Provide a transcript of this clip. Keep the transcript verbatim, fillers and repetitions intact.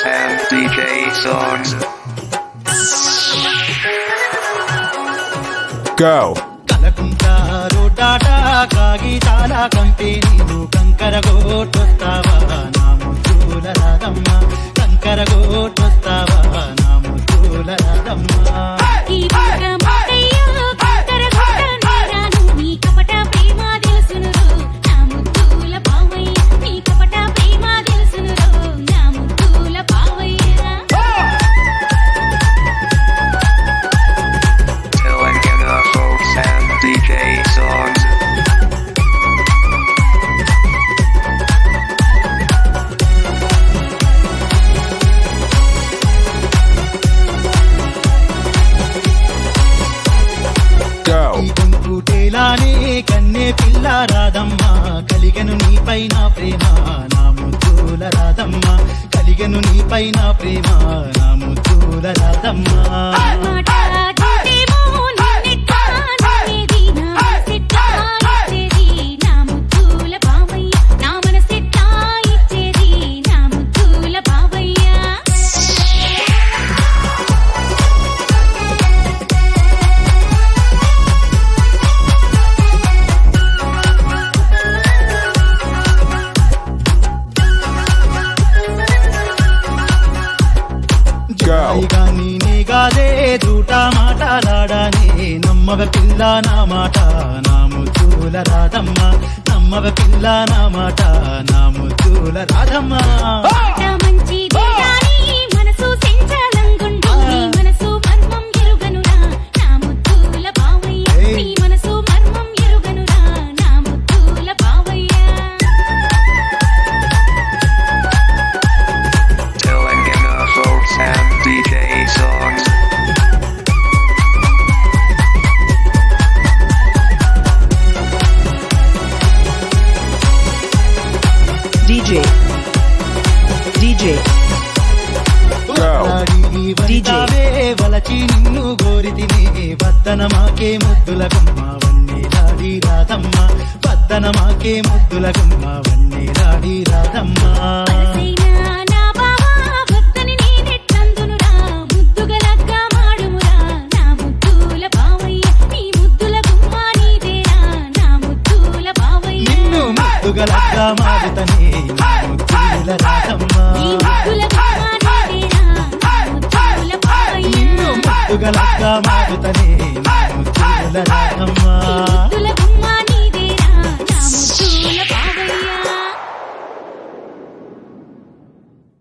and D J songs. Go. కలకుంటారు Tata కాగితాల కంపెనీలు కంకరగోటొస్తావా నా ముద్దుల రాధమ్మ కంకరగోటొస్తావా నా ముద్దుల రాధమ్మ కన్నే పిల్ల రాధమ్మ కలిగను నీ పైన ప్రేమ నా ముద్దుల రాధమ్మ కలిగను నీ పైన ప్రేమ నా ముద్దుల రాధమ్మ నీగాదే దూట మాటలాడానే నమ్మవ పిల్ల నా మాట నా ముద్దుల రాధమ్మ నమ్మవ పిల్ల నా మాట నా ముద్దుల Radhamma D J D J D J వలచి నిన్ను గోరితిని వద్దన మాకే ముద్దుల గుమ్మ వన్నెలాడి రాధమ్మ వద్దన మాకే ముద్దుల గుమ్మ వన్నెలాడి రాధమ్మ ముద్దుగలగా మారుతనే ముద్దుల రాధమ్మ నిన్ను ముద్దుగలగా మారుతనే ముద్దుల రాధమ్మ